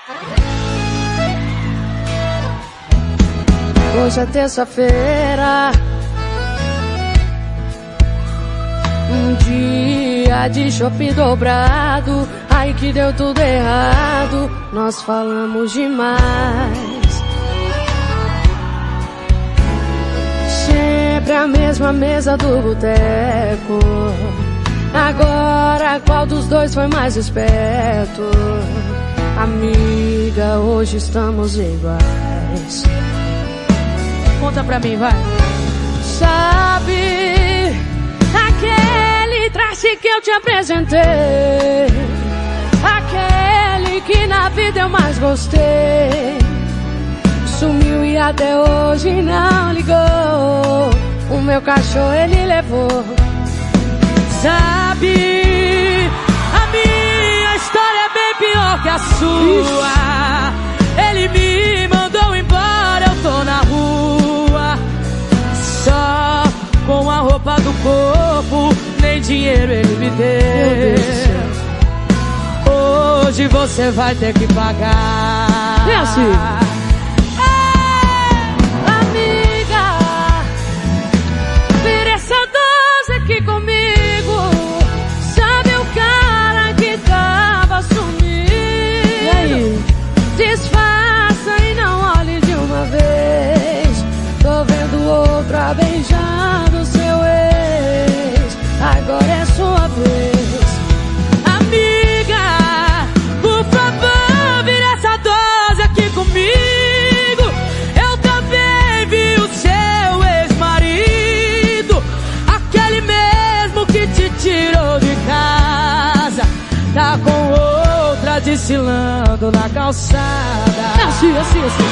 Hoje é terça-feira, um dia de chopp dobrado. Ai que deu tudo errado, nós falamos demais. Sempre a mesma mesa do boteco. Agora qual dos dois foi mais esperto? Amiga, hoje estamos iguais. Conta pra mim, vai. Sabe aquele traje que eu te apresentei, aquele que na vida eu mais gostei, sumiu e até hoje não ligou. O meu cachorro ele levou. Sabe, a minha história é bem pior que a sua. Ele me mandou embora, eu tô na rua, só com a roupa do corpo, nem dinheiro ele me deu. Hoje você vai ter que pagar. É assim. Amiga, vira essa dose aqui comigo. Sabe o cara que tava sumido? E aí? Disfarça e não olhe de uma vez. Tô vendo outra beijando seu ex. Agora é sua vez. Amiga, por favor, vira essa dose aqui comigo. Eu também vi o seu ex-marido, aquele mesmo que te tirou de casa, tá com outra desfilando na calçada. Assim, assim, assim.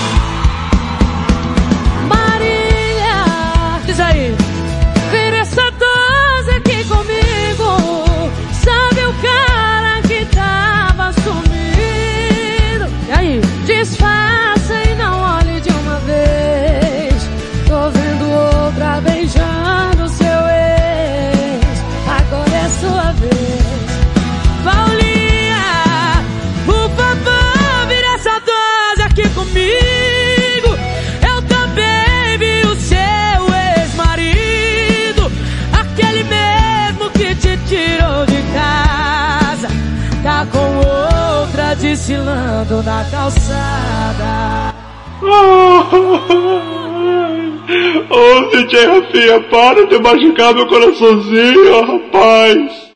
Marília, diz aí. Vira essa dose aqui comigo. Sabe o cara que tava sumido? E aí? Disfarça e não olhe de uma vez. Tô vendo outra beijando seu ex. Agora é sua vez. Paulinha, por favor, vira essa dose aqui comigo. Eu também vi o seu ex-marido, aquele mesmo que te tirou de casa, tá com outra desfilando na calçada. Ô, DJ Rafinha, para de machucar meu coraçãozinho, rapaz.